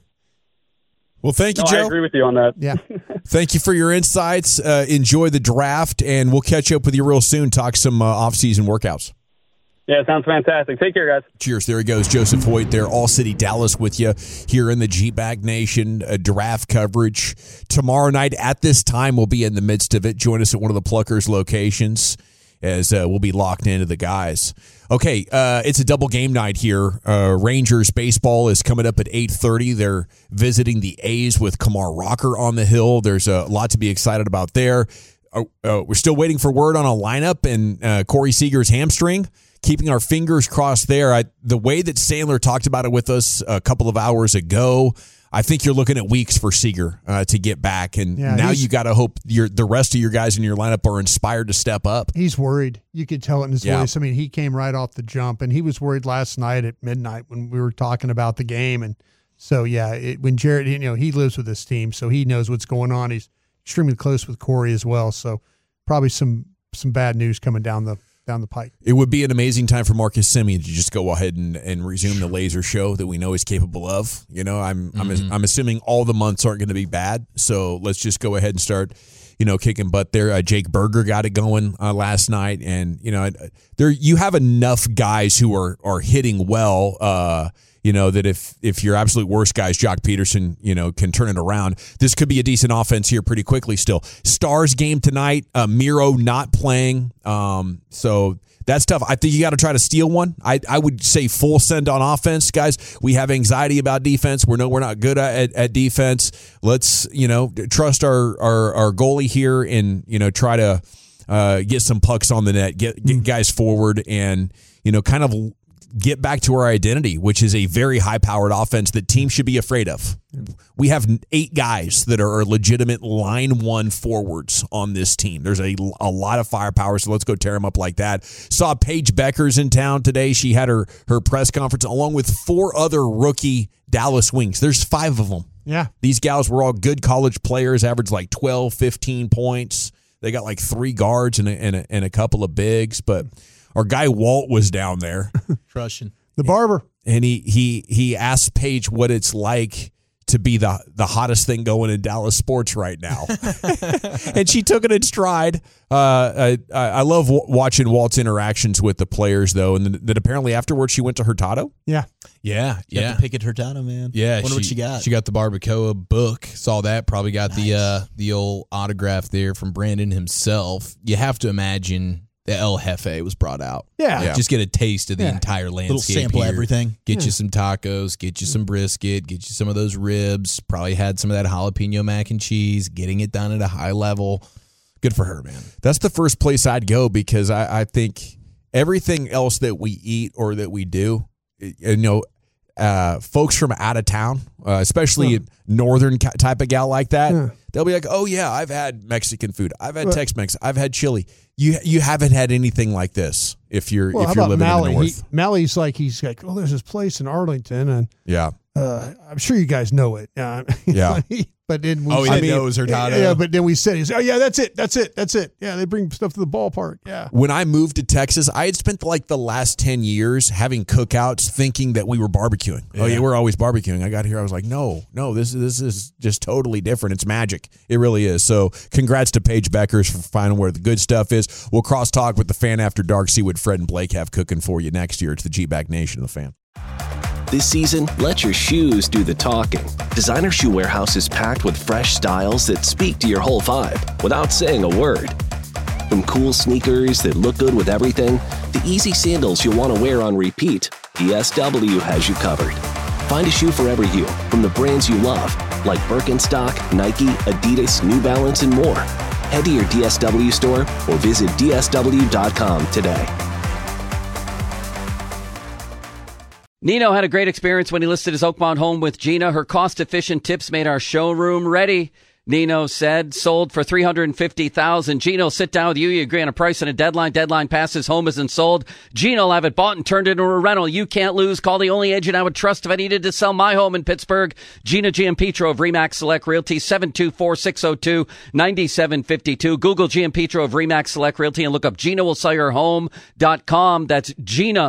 Well, thank you, Joe. I agree with you on that. Yeah. Thank you for your insights. Enjoy the draft, and we'll catch up with you real soon. Talk some off-season workouts. Yeah, sounds fantastic. Take care, guys. Cheers. There he goes, Joseph Hoyt there, All City Dallas with you here in the G-Bag Nation draft coverage. Tomorrow night at this time, we'll be in the midst of it. Join us at one of the Pluckers locations as we'll be locked into the guys. Okay, it's a double game night here. Rangers baseball is coming up at 8:30. They're visiting the A's with Kamar Rocker on the hill. There's a lot to be excited about there. We're still waiting for word on a lineup and Corey Seager's hamstring. Keeping our fingers crossed there. The way that Sandler talked about it with us a couple of hours ago, I think you're looking at weeks for Seager to get back. And now you got to hope the rest of your guys in your lineup are inspired to step up. He's worried. You could tell it in his voice. He came right off the jump, and he was worried last night at midnight when we were talking about the game. And so, when Jared, he lives with his team, so he knows what's going on. He's extremely close with Corey as well. So probably some bad news coming down the pike. It would be an amazing time for Marcus Semien to just go ahead and resume the laser show that we know he's capable of. I'm assuming all the months aren't going to be bad, so let's just go ahead and start, kicking butt there. Jake Berger got it going last night, and there you have enough guys who are hitting well. That if your absolute worst guys, Jock Peterson, can turn it around, this could be a decent offense here pretty quickly still. Stars game tonight, Miro not playing. So that's tough. I think you got to try to steal one. I would say full send on offense, guys. We have anxiety about defense. We're not good at defense. Let's, trust our goalie here and, try to get some pucks on the net, get guys forward and, kind of get back to our identity, which is a very high-powered offense that teams should be afraid of. We have 8 guys that are legitimate line 1 forwards on this team. There's a lot of firepower, so let's go tear them up like that. Saw Paige Becker's in town today. She had her press conference along with 4 other rookie Dallas Wings. There's 5 of them. Yeah. These gals were all good college players, averaged like 12, 15 points. They got like 3 guards and a couple of bigs, but our guy Walt was down there. Crushing. The barber. And he asked Paige what it's like to be the hottest thing going in Dallas sports right now. And she took it in stride. I love watching Walt's interactions with the players, though, and then apparently afterwards she went to Hurtado. Yeah. Got to pick at Hurtado, man. Yeah, wonder what she got. She got the Barbacoa book. Saw that. Probably got the old autograph there from Brandon himself. You have to imagine the El Jefe was brought out. Yeah. Just get a taste of the entire landscape. Little sample here. everything. Get you some tacos. Get you some brisket. Get you some of those ribs. Probably had some of that jalapeno mac and cheese. Getting it done at a high level. Good for her, man. That's the first place I'd go because I think everything else that we eat or that we do, folks from out of town, especially a northern type of gal like that, they'll be like, oh, yeah, I've had Mexican food. I've had Tex-Mex. I've had chili. You haven't had anything like this if you're living Mally? in the north. Mally's he's like, oh, there's this place in Arlington, and I'm sure you guys know it. Yeah. But then we knows Hurtado. Yeah, but then we said, oh, yeah, that's it. Yeah, they bring stuff to the ballpark. Yeah. When I moved to Texas, I had spent the last 10 years having cookouts thinking that we were barbecuing. Yeah. Oh, yeah, we're always barbecuing. I got here, I was like, no, this is just totally different. It's magic. It really is. So congrats to Paige Beckers for finding where the good stuff is. We'll cross-talk with the Fan After Dark, see what Fred and Blake have cooking for you next year. It's the G-Bag Nation of the Fan. This season, let your shoes do the talking. Designer Shoe Warehouse is packed with fresh styles that speak to your whole vibe without saying a word. From cool sneakers that look good with everything, to easy sandals you'll want to wear on repeat, DSW has you covered. Find a shoe for every you from the brands you love, like Birkenstock, Nike, Adidas, New Balance, and more. Head to your DSW store or visit DSW.com today. Nino had a great experience when he listed his Oakmont home with Gina. Her cost-efficient tips made our showroom ready. Nino said, sold for $350,000. Gino, sit down with you. You agree on a price and a deadline. Deadline passes. Home isn't sold. Gino will have it bought and turned into a rental. You can't lose. Call the only agent I would trust if I needed to sell my home in Pittsburgh. Gina Giampetro of RE/MAX Select Realty, 724-602-9752. Google Giampetro of RE/MAX Select Realty and look up GinaWillSellYourHome.com. That's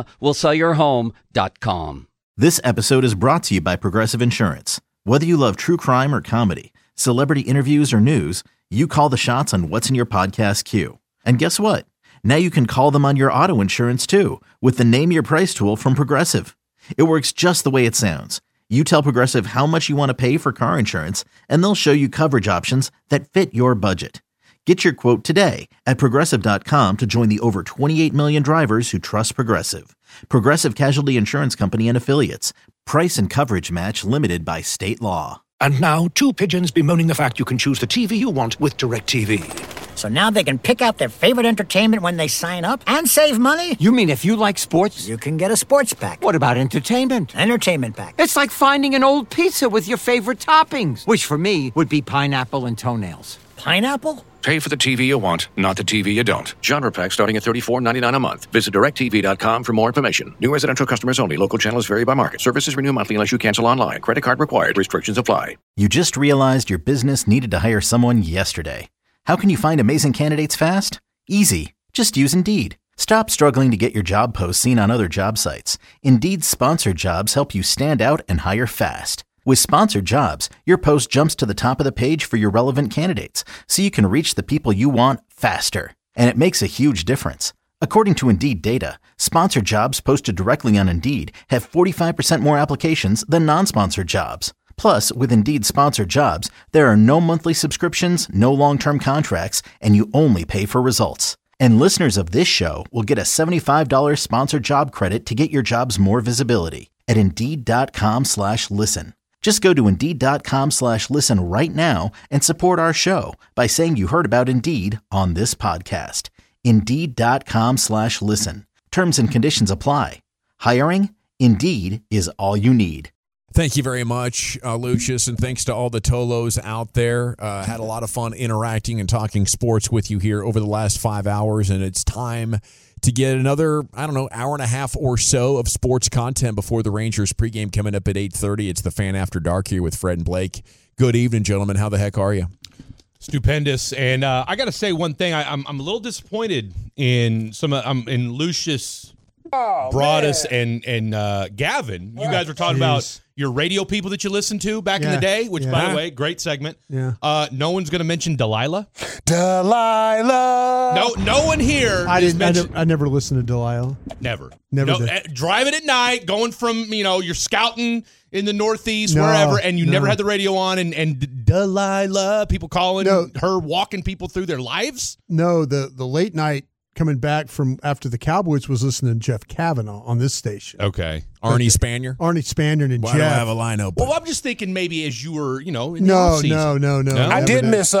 GinaWillSellYourHome.com. This episode is brought to you by Progressive Insurance. Whether you love true crime or comedy, celebrity interviews or news, you call the shots on what's in your podcast queue. And guess what? Now you can call them on your auto insurance too with the Name Your Price tool from Progressive. It works just the way it sounds. You tell Progressive how much you want to pay for car insurance, and they'll show you coverage options that fit your budget. Get your quote today at Progressive.com to join the over 28 million drivers who trust Progressive. Progressive Casualty Insurance Company and Affiliates. Price and coverage match limited by state law. And now, two pigeons bemoaning the fact you can choose the TV you want with DirecTV. So now they can pick out their favorite entertainment when they sign up and save money? You mean if you like sports? You can get a sports pack. What about entertainment? Entertainment pack. It's like finding an old pizza with your favorite toppings, which for me would be pineapple and toenails. Pineapple? Pay for the TV you want, not the TV you don't. Genre pack starting at $34.99 a month. Visit DirecTV.com for more information. New residential customers only. Local channels vary by market. Services renew monthly unless you cancel online. Credit card required. Restrictions apply. You just realized your business needed to hire someone yesterday. How can you find amazing candidates fast? Easy. Just use Indeed. Stop struggling to get your job posts seen on other job sites. Indeed's sponsored jobs help you stand out and hire fast. With sponsored jobs, your post jumps to the top of the page for your relevant candidates, so you can reach the people you want faster. And it makes a huge difference. According to Indeed data, sponsored jobs posted directly on Indeed have 45% more applications than non-sponsored jobs. Plus, with Indeed sponsored jobs, there are no monthly subscriptions, no long-term contracts, and you only pay for results. And listeners of this show will get a $75 sponsored job credit to get your jobs more visibility at Indeed.com/listen. Just go to Indeed.com/listen right now and support our show by saying you heard about Indeed on this podcast. Indeed.com/listen. Terms and conditions apply. Hiring? Indeed is all you need. Thank you very much, Lucius, and thanks to all the Tolos out there. Had a lot of fun interacting and talking sports with you here over the last 5 hours, and it's time to get another, hour and a half or so of sports content before the Rangers pregame coming up at 8:30. It's the Fan After Dark here with Fred and Blake. Good evening, gentlemen. How the heck are you? Stupendous. And I got to say one thing. I'm a little disappointed in in Lucius, Broadus, and Gavin. You guys were talking about your radio people that you listened to back in the day, which, by the way, great segment. Yeah. No one's going to mention Delilah. Delilah. No one here. I never listened to Delilah. Never. Never did. Driving at night, going from, you're scouting in the Northeast, wherever, and you never had the radio on, and Delilah, people calling her, walking people through their lives? No, the late night coming back from after the Cowboys was listening to Jeff Kavanaugh on this station. Okay. Arnie Spanier? Arnie Spanier and Why Jeff. do I have a line open? Well, I'm just thinking maybe as you were, in the No. off-season. I did miss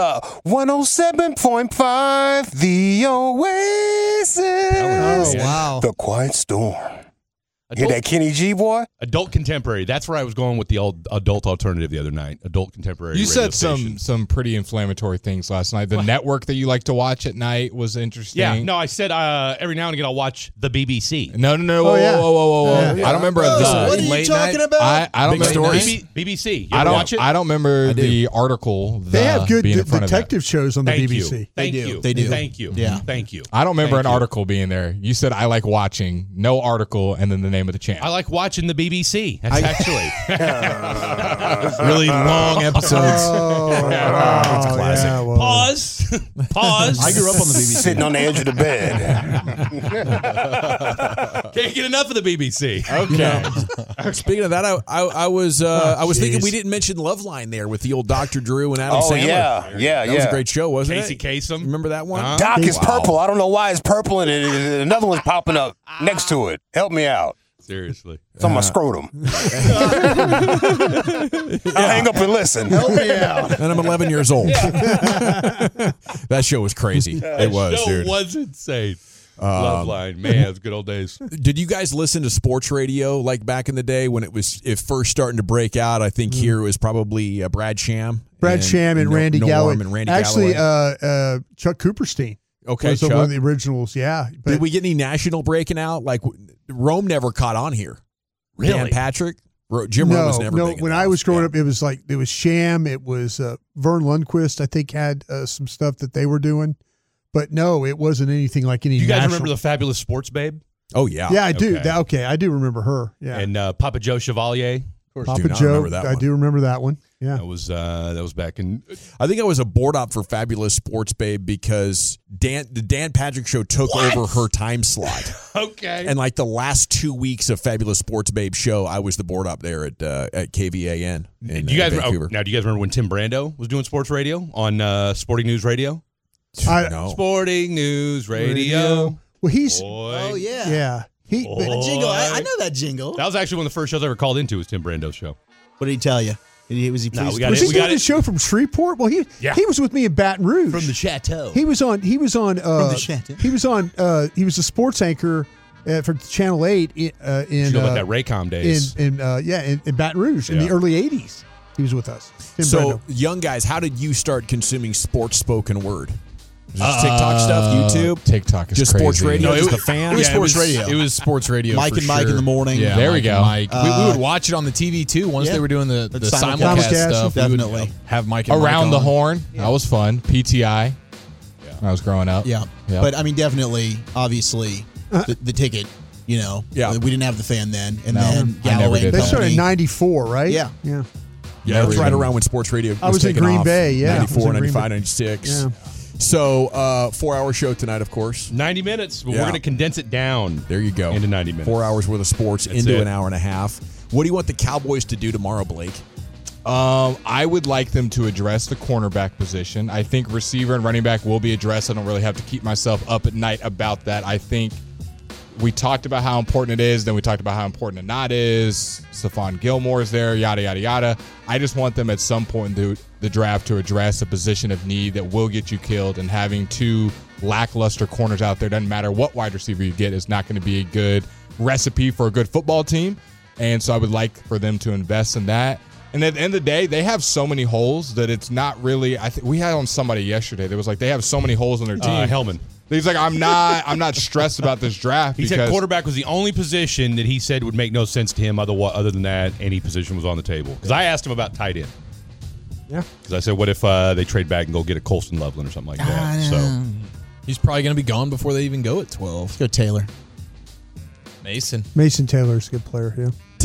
107.5, the Oasis. Oh, wow. The Quiet Storm. Hear that Kenny G, boy? Adult contemporary. That's where I was going with the old adult alternative the other night. Adult contemporary. You radio said some pretty inflammatory things last night. The network that you like to watch at night was interesting. Yeah, no, I said every now and again I'll watch the BBC. No. Whoa. Yeah. I don't remember What are you late talking night. about? I don't Big remember stories. BBC. You I ever don't watch it? I don't remember the article. They have good being in front of that. detective shows on the Thank BBC. you. Thank you. They do. Thank you. Yeah. Thank you. I don't remember Thank an you. article being there. You said I like watching, no article, and then the name of the channel. I like watching the BBC. That's actually really long episodes. It's classic. Yeah, well, Pause. I grew up on the BBC. Sitting on the edge of the bed. Can't get enough of the BBC. Okay. Speaking of that, I was thinking we didn't mention Loveline there with the old Dr. Drew and Adam Oh, Sandler. yeah. That was a great show, wasn't Casey it? Kasem. Remember that one? Doc is purple. I don't know why it's purple, and another one's popping up next to it. Help me out. Seriously. It's on my scrotum. I'll hang up and listen. help me out. And I'm 11 years old. That show was crazy. It was, Show dude. was insane. Loveline. Man, it's good old days. Did you guys listen to sports radio like back in the day when it first starting to break out? I think here it was probably Brad Sham. Brad Sham and Randy Norm Galloway. and Randy Actually, Galloway. Chuck Cooperstein. Okay, was Chuck. one of the originals. Yeah. But Did we get any national breaking out? Like Rome never caught on here. Really? Dan Patrick? Jim Rome was never big when enough. I was growing up, it was Sham. It was Vern Lundquist, I think, had some stuff that they were doing. But no, it wasn't anything like any Do you guys national. remember the Fabulous Sports Babe? Oh, yeah. Yeah, I do. Okay. I do remember her. Yeah. And Papa Joe Chevalier. Papa Joe, I do remember that one. Yeah. That was back in. I think I was a board op for Fabulous Sports Babe because the Dan Patrick Show took over her time slot. Okay. And like the last 2 weeks of Fabulous Sports Babe show, I was the board op there at KVAN in Do you guys Vancouver. now? Do you guys remember when Tim Brando was doing sports radio on Sporting News Radio? No. Sporting News Radio. Well, he's. Oh, yeah. Yeah. The jingle. I know that jingle. That was actually one of the first shows I ever called into. Was Tim Brando's show. What did he tell you? Was he No, pleased? we got Was it. he We doing got the it. show from Shreveport? Well, he was with me in Baton Rouge. From the Chateau. He was on. He was on. the Chateau. He was on. He was a sports anchor for Channel 8 in Like that Raycom days. in Baton Rouge in the early '80s. He was with us. Tim So, Brando. young guys, how did you start consuming sports spoken word? Just TikTok stuff, YouTube, TikTok is just crazy. sports radio, No, just the fan. it was sports radio. It was sports radio. Mike for and Mike sure. in the morning. Yeah, There we go. Mike. We would watch it on the TV too. Once Yeah. they were doing the The simulcast simulcast, stuff, we would definitely. have Mike and Mike Around the on. Horn. That was fun. PTI. When I was growing up. Yeah. Yep. But I mean, definitely, obviously, the ticket. We didn't have the fan then, and No, then I never Galloway. did They and started in company. '94, right? Yeah. Yeah. Yeah, that was right around when sports radio I was in taking Green off. Bay, yeah. 94, I was in Green 95, Bay. 96. Yeah. So, 4-hour show tonight, of course. 90 minutes, but Yeah. we're going to condense it down. There you go. Into 90 minutes. 4 hours worth of sports That's into it. an hour and a half. What do you want the Cowboys to do tomorrow, Blake? I would like them to address the cornerback position. I think receiver and running back will be addressed. I don't really have to keep myself up at night about that. I think we talked about how important it is. Then we talked about how important it not is. Stephon Gilmore is there, yada, yada, yada. I just want them at some point in the draft to address a position of need that will get you killed. And having two lackluster corners out there, doesn't matter what wide receiver you get, is not going to be a good recipe for a good football team. And so I would like for them to invest in that. And at the end of the day, they have so many holes that it's not really. I think we had on somebody yesterday that was like, they have so many holes in their team. Hellman. He's like, I'm not stressed about this draft. He said quarterback was the only position that he said would make no sense to him. Other than that, any position was on the table. Because I asked him about tight end. Yeah. Because I said, what if they trade back and go get a Colston Loveland or something like that? So he's probably going to be gone before they even go at 12. Let's go Taylor. Mason Taylor's a good player, yeah.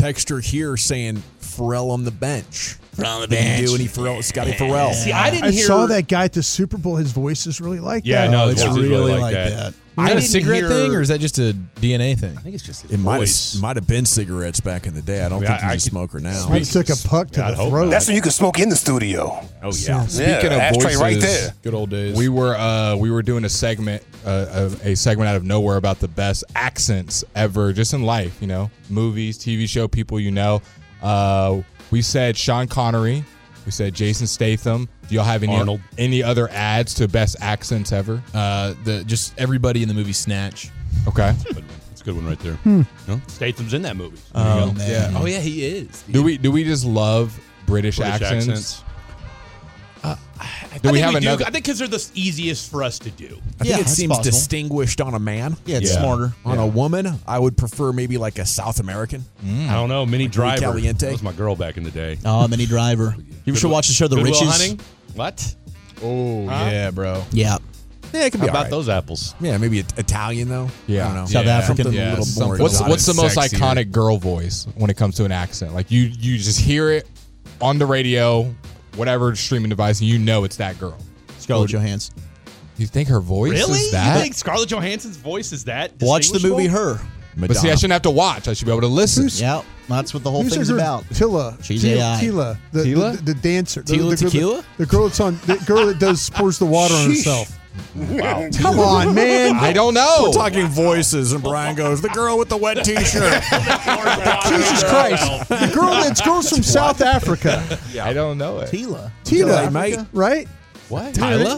texter here saying Pharrell on the bench. Pharrell on the Didn't bench. do any Pharrell, Scotty Pharrell. See, I saw that guy at the Super Bowl. His voice is really like Yeah, that. no, It's really like that. Is that a cigarette thing, or is that just a DNA thing? I think it's just his It voice. might have been cigarettes back in the day. I don't think he's a smoker now. He took a puck to the throat. That's when you could smoke in the studio. Oh yeah. Speaking of ashtray voices, right there. good old days. We were doing a segment out of nowhere about the best accents ever, just in life. You know, movies, TV show, people you know. We said Sean Connery. We said Jason Statham. Do y'all have any other ads to best accents ever? Just everybody in the movie Snatch. Okay, That's a good one right there. No? Statham's in that movie. Oh, man. Yeah. Oh yeah, he is. do we just love British accents? Do we have another? I think because they're the easiest for us to do. I think it that's seems possible. distinguished on a man. Yeah, it's smarter. On a woman, I would prefer maybe like a South American. I don't know. Minnie Driver. Caliente. That was my girl back in the day. Oh, Minnie Driver. You should watch the show The Good Will Riches. Hunting? What? Oh yeah, bro. Yeah. Yeah, it could How be about all right. those apples? Yeah, maybe Italian though. Yeah. I don't know. South African. Something a little more What's exotic. the most sexier. iconic girl voice when it comes to an accent? Like you just hear it on the radio, whatever streaming device, and you know it's that girl. Scarlett Johansson. You think her voice Really? is that? You think Scarlett Johansson's voice is that? Watch the movie Her. But see, I shouldn't have to watch. I should be able to listen. Yeah, that's what the whole Who's thing's her- about. Tilla. She's AI. Tila. Tila? The dancer. Tila the Tequila? The girl that's on. The girl that pours the water on herself. Wow. Come on, man. I don't know. We're talking voices, and Brian goes, "The girl with the wet T-shirt." Jesus Christ. The girl's from South Africa. I don't know it. Tila. Tila, mate. right? What? Tyler.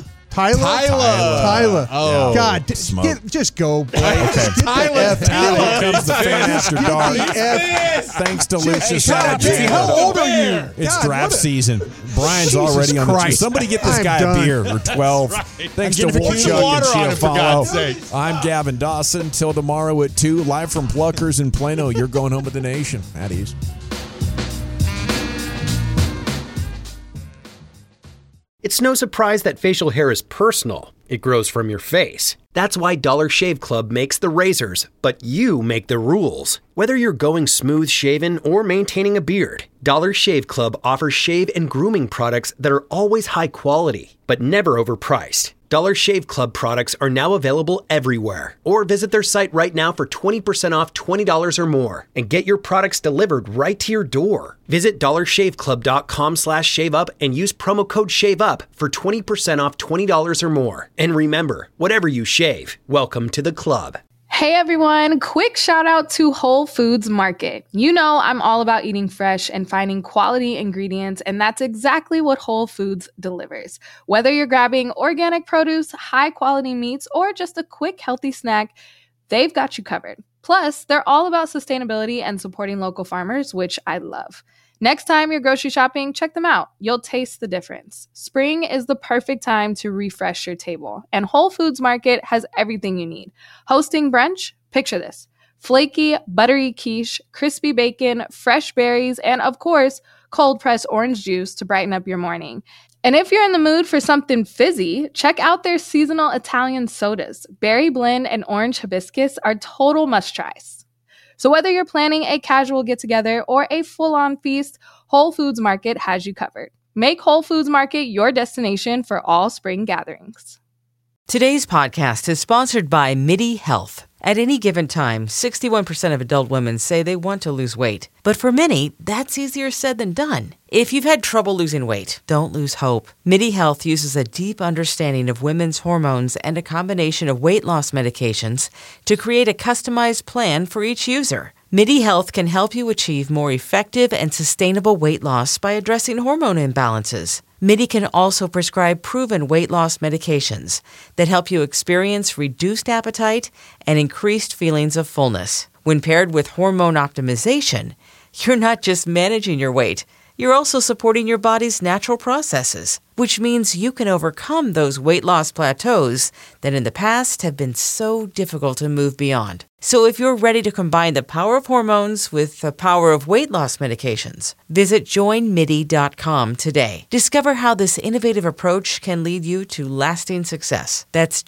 Oh. God, Smoke. just go, Blake. Okay. Just get the F out. Here comes the fan after Get dark. the F. Thanks to Lucius God, Jimmy, how old are you? It's God, draft what a- season. Brian's Jesus already on the Christ. Somebody get this I'm guy done. a beer or 12. Thanks to Give him Wolf some Chug and water on Chia him, for God's Follow. sakes. I'm Gavin Dawson. Till tomorrow at 2, live from Pluckers in Plano. You're going home with the nation. At ease. It's no surprise that facial hair is personal. It grows from your face. That's why Dollar Shave Club makes the razors, but you make the rules. Whether you're going smooth shaven or maintaining a beard, Dollar Shave Club offers shave and grooming products that are always high quality, but never overpriced. Dollar Shave Club products are now available everywhere. Or visit their site right now for 20% off $20 or more and get your products delivered right to your door. Visit dollarshaveclub.com/shaveup and use promo code SHAVEUP for 20% off $20 or more. And remember, whatever you shave, welcome to the club. Hey everyone, quick shout out to Whole Foods Market. You know I'm all about eating fresh and finding quality ingredients, and that's exactly what Whole Foods delivers. Whether you're grabbing organic produce, high quality meats, or just a quick healthy snack, they've got you covered. Plus, they're all about sustainability and supporting local farmers, which I love. Next time you're grocery shopping, check them out. You'll taste the difference. Spring is the perfect time to refresh your table, and Whole Foods Market has everything you need. Hosting brunch? Picture this. Flaky, buttery quiche, crispy bacon, fresh berries, and of course, cold-pressed orange juice to brighten up your morning. And if you're in the mood for something fizzy, check out their seasonal Italian sodas. Berry blend and orange hibiscus are total must-tries. So whether you're planning a casual get-together or a full-on feast, Whole Foods Market has you covered. Make Whole Foods Market your destination for all spring gatherings. Today's podcast is sponsored by MIDI Health. At any given time, 61% of adult women say they want to lose weight. But for many, that's easier said than done. If you've had trouble losing weight, don't lose hope. MIDI Health uses a deep understanding of women's hormones and a combination of weight loss medications to create a customized plan for each user. MIDI Health can help you achieve more effective and sustainable weight loss by addressing hormone imbalances. MIDI can also prescribe proven weight loss medications that help you experience reduced appetite and increased feelings of fullness. When paired with hormone optimization, you're not just managing your weight, you're also supporting your body's natural processes, which means you can overcome those weight loss plateaus that in the past have been so difficult to move beyond. So if you're ready to combine the power of hormones with the power of weight loss medications, visit joinmidi.com today. Discover how this innovative approach can lead you to lasting success. That's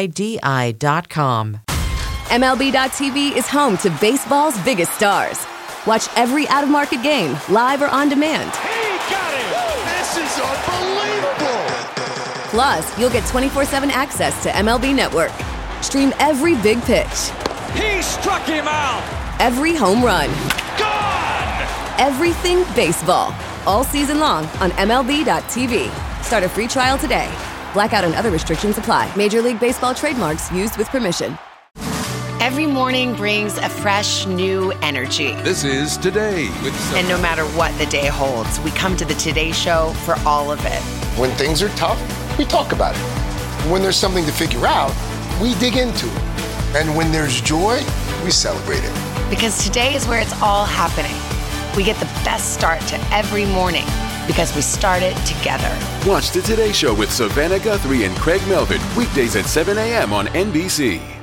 joinmidi.com. MLB.tv is home to baseball's biggest stars. Watch every out-of-market game, live or on demand. He got it! This is unbelievable! Plus, you'll get 24/7 access to MLB Network. Stream every big pitch. He struck him out! Every home run. Gone! Everything baseball. All season long on MLB.tv. Start a free trial today. Blackout and other restrictions apply. Major League Baseball trademarks used with permission. Every morning brings a fresh, new energy. This is Today with And no matter what the day holds, we come to the Today Show for all of it. When things are tough, we talk about it. When there's something to figure out, we dig into it. And when there's joy, we celebrate it. Because today is where it's all happening. We get the best start to every morning because we start it together. Watch the Today Show with Savannah Guthrie and Craig Melvin weekdays at 7 a.m. on NBC.